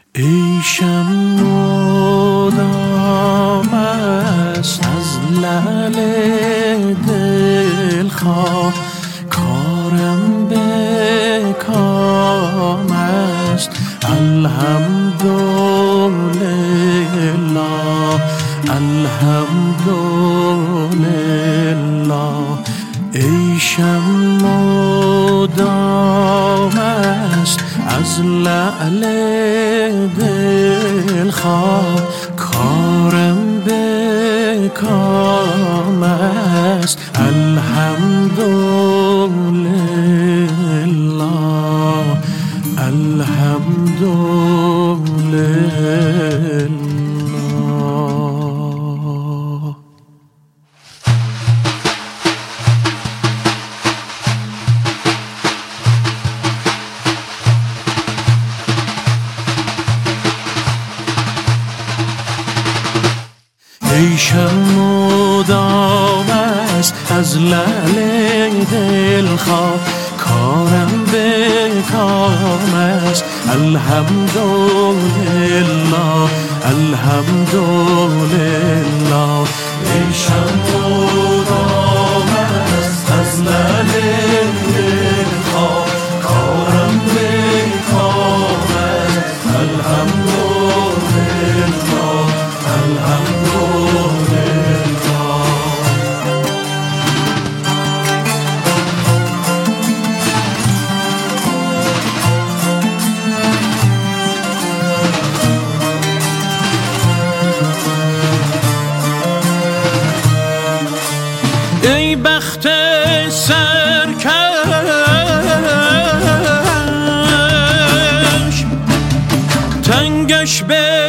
ای شمعدام است از لعل دلخواه، کارم به کام است الحمدلله الحمدلله. ای شمعدام است از لعل دلخواه، کارم به کام است الحمدلله الحمدلله. ای شمعدام است از لعل دلخواه، کارم به کام است الحمدلله الحمدلله. ای شمعدام است از لعل دلخواه، کارم به کام است الحمدلله الحمدلله. ای بخت سرکش، تنگش به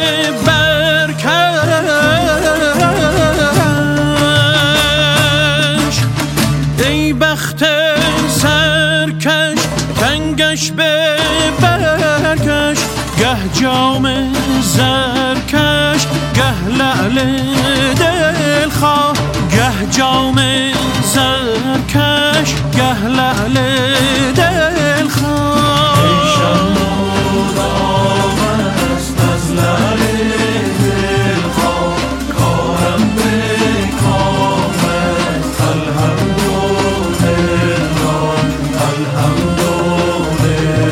برکش. ای بخت سرکش، تنگش به برکش. گه جام زرکش، گه لعل دلخواه. گه جام زرکش، گه لعل دلخواه. ای شمعدام است از لعل دلخواه، کارم به کام است الحمدلله الحمدلله.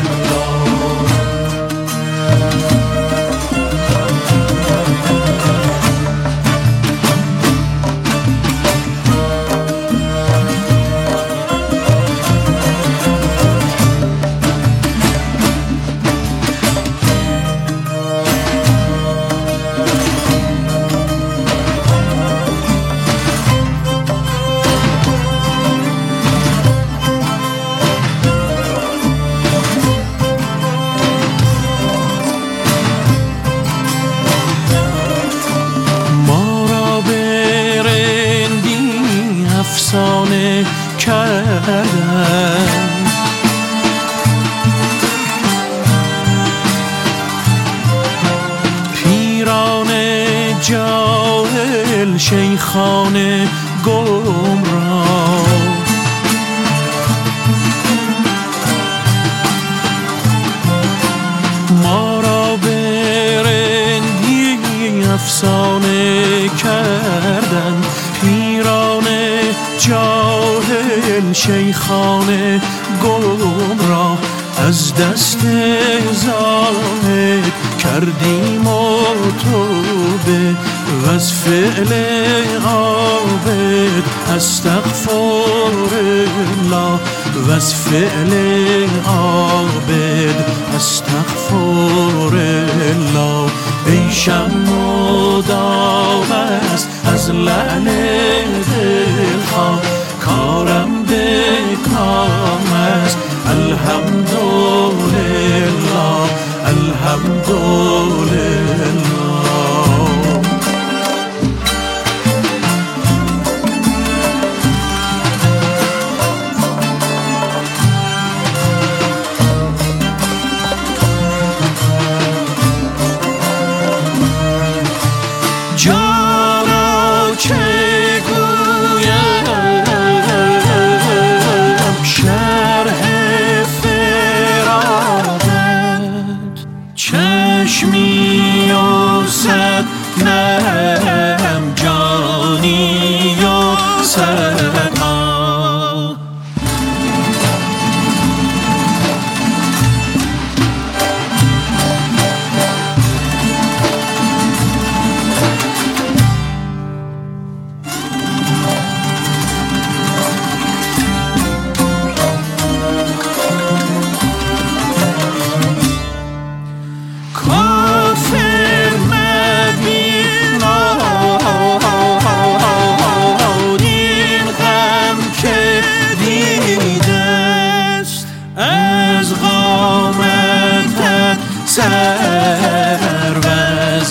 افسانه کردن پیران جاهل، شیخان گمراه. ما را به رندی افسانه کردن پیران جاهل، شیخان گمراه. از دست زاهد کردیم و توبه، و از فعل عابد استغفرالله، و از فعل عابد استغفرالله. ای شمعدام است از لعل دلخواه، کارم به کام است الحمدلله الحمدلله. جانا چه گویم شرح فرادت، چشم چشمی و صد نرم جانی و صد سر و از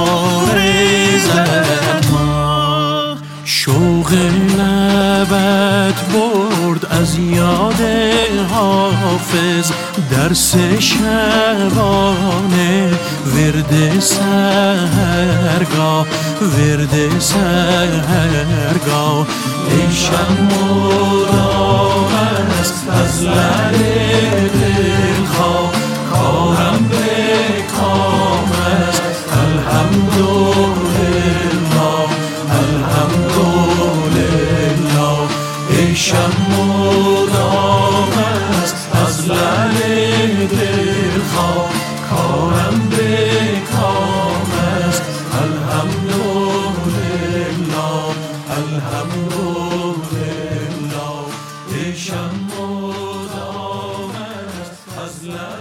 آرزت ما شوق لبت برد از یاد حافظ درس شبانه ورد سحرگاه ورد سحرگاه ای شب مدام است از لعل دلخواه کارم به کام است الحمدلله الحمدلله ای شب مدام است از لعل دلخواه کارم به کام است الحمدلله الحمدلله ای شب مدام است از لعل